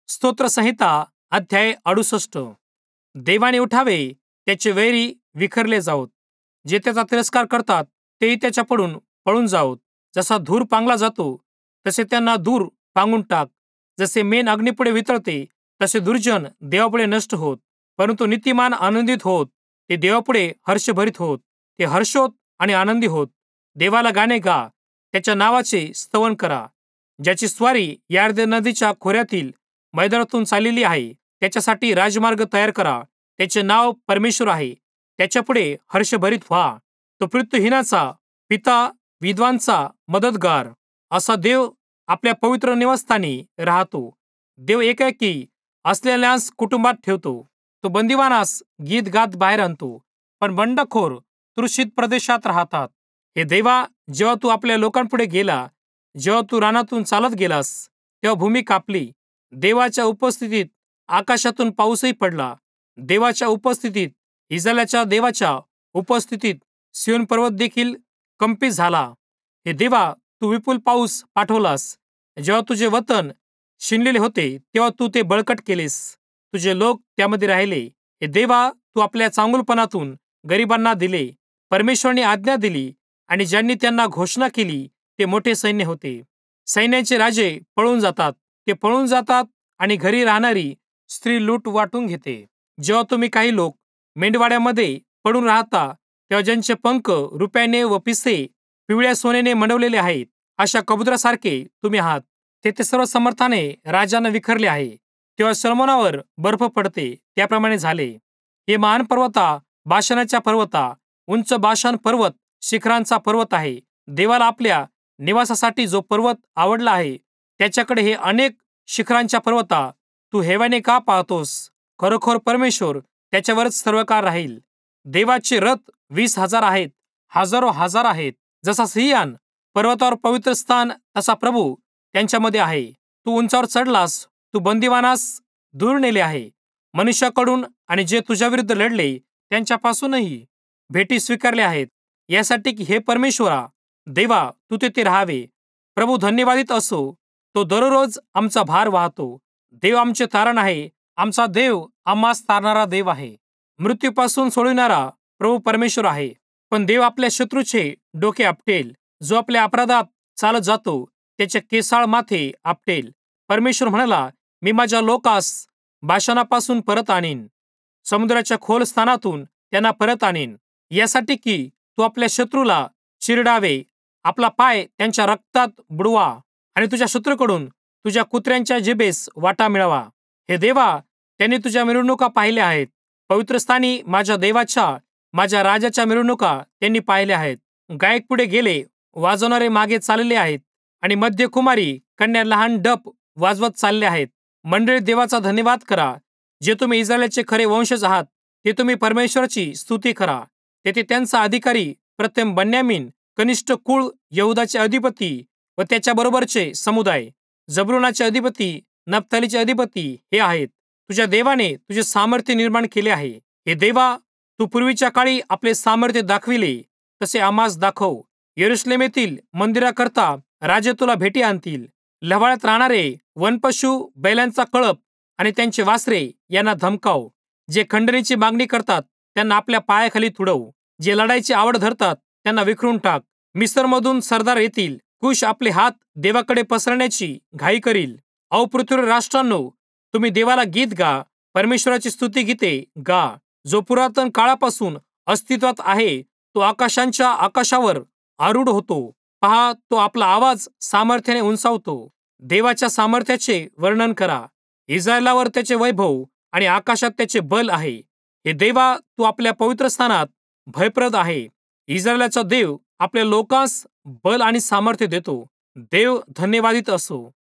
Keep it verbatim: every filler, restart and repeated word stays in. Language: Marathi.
स्तोत्र संहिता अध्याय अडुसष्ट. देवाने उठावे, त्याचे वैरी विखरले जावोत. जे त्याचा तिरस्कार करतात तेही त्याच्याकडून पळून जावोत. जसा धूर पांगला जातो तसे त्यांना दूर पांगून टाक. जसे मेण अग्नीपुढे वितळते तसे दुर्जन देवापुढे नष्ट होत. परंतु नीतिमान आनंदित होत, ते देवापुढे हर्षभरित होत. ते हर्षोत आणि आनंदी होत. देवाला गाणे गा, त्याच्या नावाचे स्तवन करा. ज्याची स्वारी यार्दन नदीच्या खोऱ्यातील मैदानातून चाललेली आहे, त्याच्यासाठी राजमार्ग तयार करा. त्याचे नाव परमेश्वर आहे. त्याच्यापुढे हर्षभरित व्हा. तो पृथ्वीहीनाचा पिता, विद्वांचा मदतगार असा देव आपल्या पवित्र निवासस्थानी राहतो. देव एकाकी असलेल्यास कुटुंबात ठेवतो. तो बंदिवानास गीत गात बाहेर आणतो, पण बंडखोर तृषित प्रदेशात राहतात. हे देवा, जेव्हा तू आपल्या लोकांपुढे गेला, जेव्हा तू रानातून चालत गेलास, तेव्हा भूमी कापली. देवाच्या उपस्थितीत आकाशातून पाऊसही पडला. देवाच्या उपस्थितीत, इस्रायलाच्या देवाच्या उपस्थितीत सियोन पर्वत देखील कंपित झाला. हे देवा, तू विपुल पाऊस पाठवलास. जेव्हा तुझे वतन शिनलेले होते, तेव्हा तू ते बळकट केलेस. तुझे लोक त्यामध्ये राहिले. हे देवा, तू आपल्या चांगुलपणातून गरिबांना दिले. परमेश्वराने आज्ञा दिली आणि ज्यांनी त्यांना घोषणा केली ते मोठे सैन्य होते. सैन्याचे राजे पळून जातात. ते पळून जातात आणि घरी राहणारी स्त्री लूट वाटून घेते. जेव्हा तुम्ही काही लोक मेंढवाड्यामध्ये पडून राहता, तेव्हा ज्यांचे पंख रुपयाने व पिसे पिवळ्या सोन्याने मंडवलेले आहेत, अशा कबुतरासारखे तुम्ही आहात. तेथे सर्व समर्थाने राजांना विखरले आहे. तेव्हा सलमोनावर बर्फ पडते, त्याप्रमाणे झाले. हे महान पर्वता, बाशानाच्या पर्वता, उंच बाशान पर्वत शिखरांचा पर्वत आहे. देवाला आपल्या निवासासाठी जो पर्वत आवडला आहे, त्याच्याकडे हे अनेक शिखरांच्या पर्वता, तू हेवाने का पाहतोस? खरोखर परमेश्वर त्याच्यावरच सर्वकाळ राहील. देवाचे रथ वीस हजार आहेत, हजारो हजार आहेत. जसा सिय्योन पर्वतावर पवित्र स्थान, तसा प्रभू त्यांच्यामध्ये आहे. तू उंचावर चढलास, तू बंदिवानास दूर नेले आहे. मनुष्याकडून आणि जे तुझ्या विरुद्ध लढले त्यांच्यापासूनही भेटी स्वीकारल्या आहेत, यासाठी की हे परमेश्वरा, देवा, तू तेथे राहावे. प्रभू धन्यवादित असो, तो दररोज आमचा भार वाहतो. देव आमचे तारण आहे. आमचा देव आम्हास तारणारा देव आहे. मृत्यूपासून सोडविणारा प्रभू परमेश्वर आहे. पण देव आपल्या शत्रूचे डोके आपटेल. जो आपल्या अपराधात चालत जातो, त्याचे केसाळ माथे आपटेल. परमेश्वर म्हणाला, मी माझ्या लोकास बाशानापासून परत आणीन, समुद्राच्या खोल स्थानातून त्यांना परत आणीन, यासाठी की तू आपल्या शत्रूला चिरडावे, आपला पाय त्यांच्या रक्तात बुडवा आणि तुझ्या शत्रूकडून तुझ्या कुत्र्यांच्या जिभेस वाटा मिळवा. हे देवा, त्यांनी तुझ्या मिरवणुका पाहिल्या आहेत. पवित्रस्थानी माझ्या देवाच्या, माझ्या राजाच्या मिरवणुका त्यांनी पाहिल्या आहेत. गायक पुढे गेले, वाजवणारे मागे चालले आहेत आणि मध्यकुमारी कन्या लहान डप वाजवत चालले आहेत. मंडळी, देवाचा धन्यवाद करा. जे तुम्ही इस्रायलचे खरे वंशज आहात, ते तुम्ही परमेश्वराची स्तुती करा. तेथे त्यांचा अधिकारी प्रथम बन्यामीन, कनिष्ठ कुळ यहुदाचे अधिपती व त्याच्याबरोबरचे समुदाय, जबुलूनाचे अधिपती, नफ्तालीचे अधिपती हे आहेत. तुझ्या देवाने तुझे सामर्थ्य निर्माण केले आहे. हे देवा, तू पूर्वीच्या काळी आपले सामर्थ्य दाखविले, तसे आम्हास दाखव. यरूशलेमेतील मंदिराकरता राजे तुला भेटी आणतील. लव्हाळ्यात राहणारे वनपशु, बैलांचा कळप आणि त्यांचे वासरे यांना धमकाव. जे खंडणीची मागणी करतात त्यांना आपल्या पायाखाली तुडव. जे लढाईची आवड धरतात त्यांना विखरून टाक. मिस्रमधून सरदार येतील. कुश आपले हात देवाकडे पसरण्याची घाई करील. अहो पृथ्वीवर राष्ट्रांनो, तुम्ही देवाला गीत गा, परमेश्वराची स्तुती गीते गा. जो पुरातन काळापासून अस्तित्वात आहे, तो आकाशांच्या आकाशावर आरूढ होतो. पहा, तो आपला आवाज सामर्थ्याने उंचावतो. देवाच्या सामर्थ्याचे वर्णन करा. इस्रायलावर त्याचे वैभव आणि आकाशात त्याचे बल आहे. हे देवा, तू आपल्या पवित्र स्थानात भयप्रद आहे. इस्रायलाचा देव आपल्या लोकांस बल आणि सामर्थ्य देतो. देव धन्यवादित असो.